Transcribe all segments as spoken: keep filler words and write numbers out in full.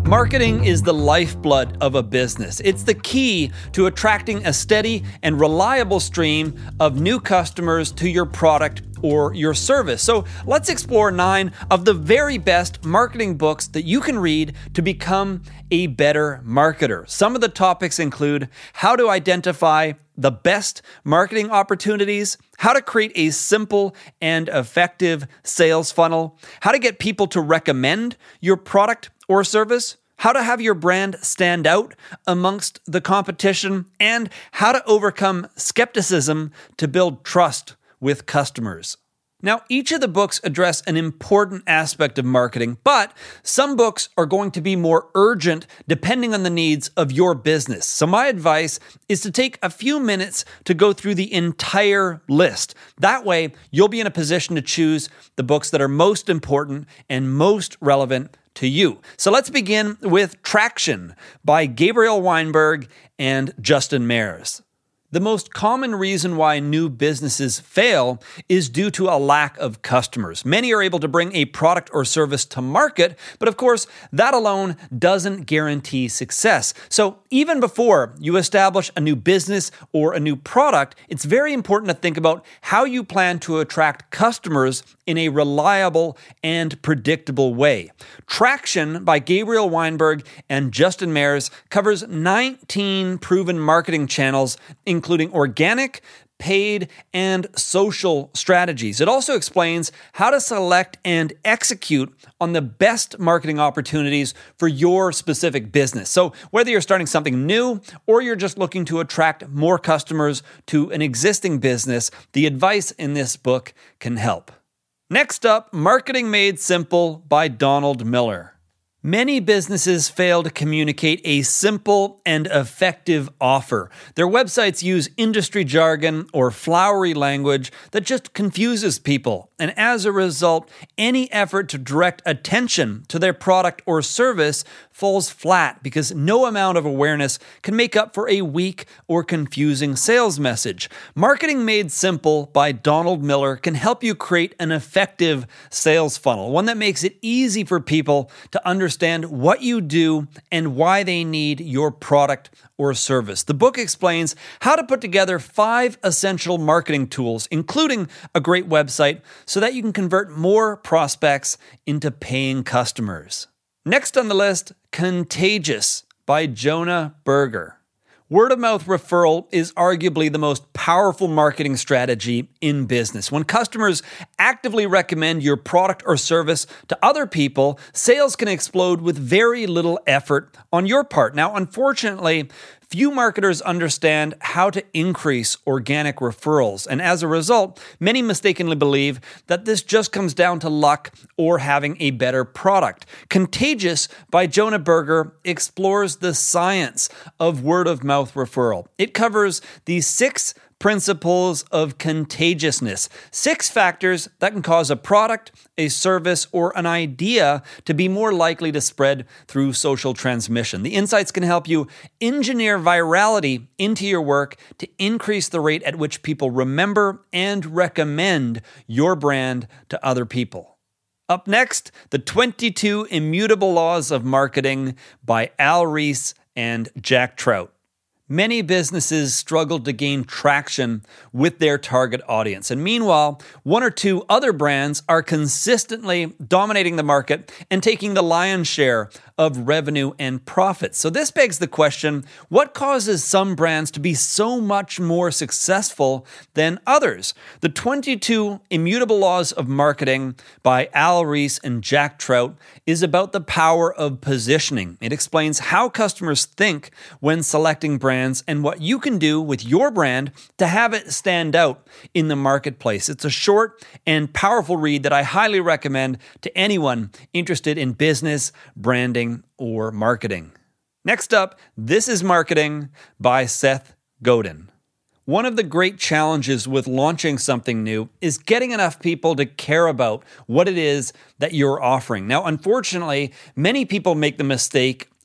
Marketing is the lifeblood of a business. It's the key to attracting a steady and reliable stream of new customers to your product or your service. So let's explore nine of the very best marketing books that you can read to become a better marketer. Some of the topics include how to identify the best marketing opportunities, how to create a simple and effective sales funnel, how to get people to recommend your product or service, how to have your brand stand out amongst the competition, and how to overcome skepticism to build trust with customers. Now, each of the books address an important aspect of marketing, but some books are going to be more urgent depending on the needs of your business. So my advice is to take a few minutes to go through the entire list. That way, you'll be in a position to choose the books that are most important and most relevant to you. So let's begin with Traction by Gabriel Weinberg and Justin Mares. The most common reason why new businesses fail is due to a lack of customers. Many are able to bring a product or service to market, but of course, that alone doesn't guarantee success. So even before you establish a new business or a new product, it's very important to think about how you plan to attract customers in a reliable and predictable way. Traction by Gabriel Weinberg and Justin Mares covers nineteen proven marketing channels, including organic, paid, and social strategies. It also explains how to select and execute on the best marketing opportunities for your specific business. So whether you're starting something new or you're just looking to attract more customers to an existing business, the advice in this book can help. Next up, Marketing Made Simple by Donald Miller. Many businesses fail to communicate a simple and effective offer. Their websites use industry jargon or flowery language that just confuses people. And as a result, any effort to direct attention to their product or service falls flat because no amount of awareness can make up for a weak or confusing sales message. Marketing Made Simple by Donald Miller can help you create an effective sales funnel, one that makes it easy for people to understand what you do and why they need your product or service. The book explains how to put together five essential marketing tools, including a great website, so that you can convert more prospects into paying customers. Next on the list, Contagious by Jonah Berger. Word-of-mouth referral is arguably the most powerful marketing strategy in business. When customers actively recommend your product or service to other people, sales can explode with very little effort on your part. Now, unfortunately, few marketers understand how to increase organic referrals, and as a result, many mistakenly believe that this just comes down to luck or having a better product. Contagious by Jonah Berger explores the science of word-of-mouth referral. It covers the six principles of contagiousness, six factors that can cause a product, a service, or an idea to be more likely to spread through social transmission. The insights can help you engineer virality into your work to increase the rate at which people remember and recommend your brand to other people. Up next, The twenty-two Immutable Laws of Marketing by Al Ries and Jack Trout. Many businesses struggle to gain traction with their target audience. And meanwhile, one or two other brands are consistently dominating the market and taking the lion's share of revenue and profits. So this begs the question, what causes some brands to be so much more successful than others? The twenty-two Immutable Laws of Marketing by Al Ries and Jack Trout is about the power of positioning. It explains how customers think when selecting brands and what you can do with your brand to have it stand out in the marketplace. It's a short and powerful read that I highly recommend to anyone interested in business, branding, or marketing. Next up, This is Marketing by Seth Godin. One of the great challenges with launching something new is getting enough people to care about what it is that you're offering. Now, unfortunately, many people make the mistake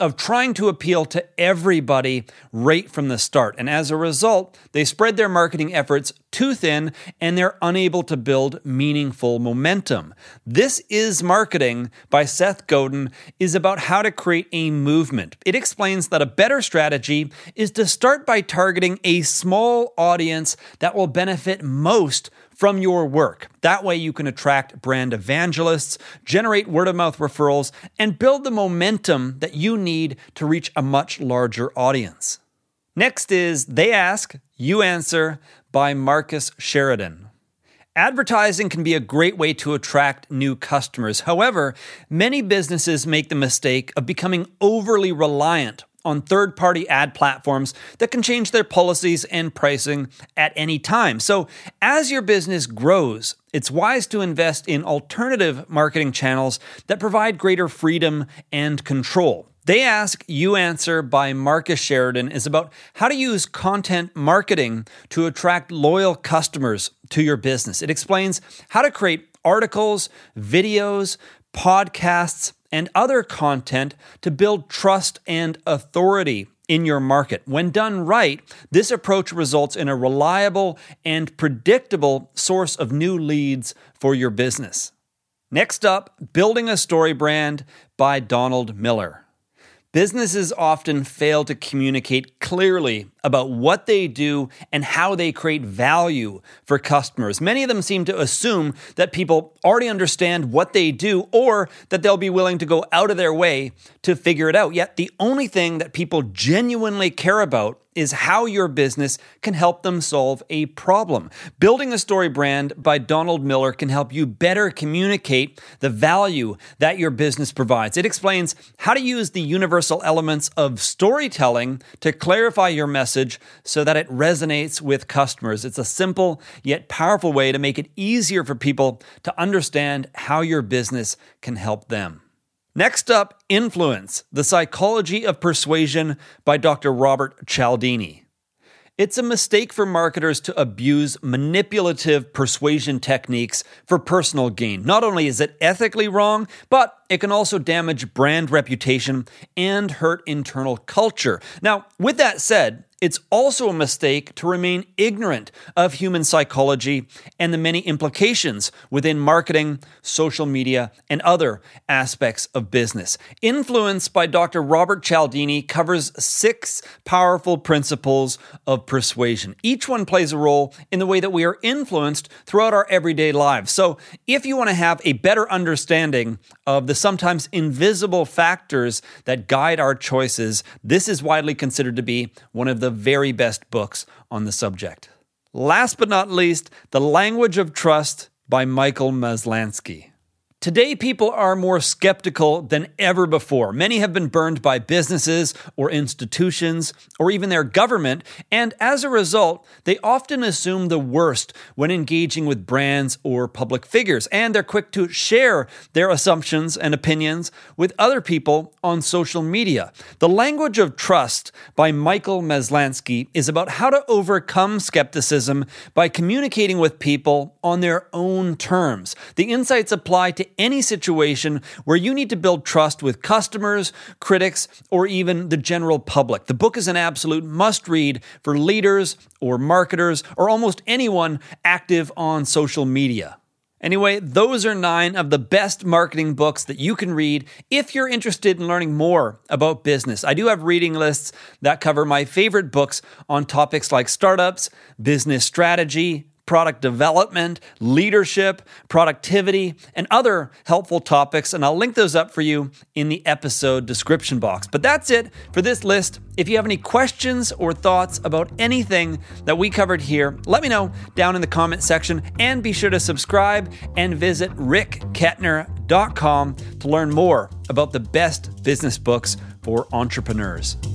of trying to appeal to everybody right from the start. And as a result, they spread their marketing efforts too thin and they're unable to build meaningful momentum. This Is Marketing by Seth Godin is about how to create a movement. It explains that a better strategy is to start by targeting a small audience that will benefit most from your work. That way you can attract brand evangelists, generate word-of-mouth referrals, and build the momentum that you need to reach a much larger audience. Next is They Ask, You Answer by Marcus Sheridan. Advertising can be a great way to attract new customers. However, many businesses make the mistake of becoming overly reliant on third-party ad platforms that can change their policies and pricing at any time. So as your business grows, it's wise to invest in alternative marketing channels that provide greater freedom and control. They Ask, You Answer by Marcus Sheridan is about how to use content marketing to attract loyal customers to your business. It explains how to create articles, videos, podcasts, and other content to build trust and authority in your market. When done right, this approach results in a reliable and predictable source of new leads for your business. Next up, Building a Story Brand by Donald Miller. Businesses often fail to communicate clearly about what they do and how they create value for customers. Many of them seem to assume that people already understand what they do or that they'll be willing to go out of their way to figure it out. Yet the only thing that people genuinely care about is how your business can help them solve a problem. Building a Story Brand by Donald Miller can help you better communicate the value that your business provides. It explains how to use the universal elements of storytelling to clarify your message so that it resonates with customers. It's a simple yet powerful way to make it easier for people to understand how your business can help them. Next up, Influence, The Psychology of Persuasion by Doctor Robert Cialdini. It's a mistake for marketers to abuse manipulative persuasion techniques for personal gain. Not only is it ethically wrong, but it can also damage brand reputation and hurt internal culture. Now, with that said, it's also a mistake to remain ignorant of human psychology and the many implications within marketing, social media, and other aspects of business. Influence by Doctor Robert Cialdini covers six powerful principles of persuasion. Each one plays a role in the way that we are influenced throughout our everyday lives. So if you want to have a better understanding of the sometimes invisible factors that guide our choices, this is widely considered to be one of the very best books on the subject. Last but not least, The Language of Trust by Michael Maslansky. Today, people are more skeptical than ever before. Many have been burned by businesses or institutions or even their government, and as a result, they often assume the worst when engaging with brands or public figures, and they're quick to share their assumptions and opinions with other people on social media. The Language of Trust by Michael Maslansky is about how to overcome skepticism by communicating with people on their own terms. The insights apply to any situation where you need to build trust with customers, critics, or even the general public. The book is an absolute must-read for leaders or marketers or almost anyone active on social media. Anyway, those are nine of the best marketing books that you can read if you're interested in learning more about business. I do have reading lists that cover my favorite books on topics like startups, business strategy, product development, leadership, productivity, and other helpful topics, and I'll link those up for you in the episode description box. But that's it for this list. If you have any questions or thoughts about anything that we covered here, let me know down in the comment section, and be sure to subscribe and visit rick kettner dot com to learn more about the best business books for entrepreneurs.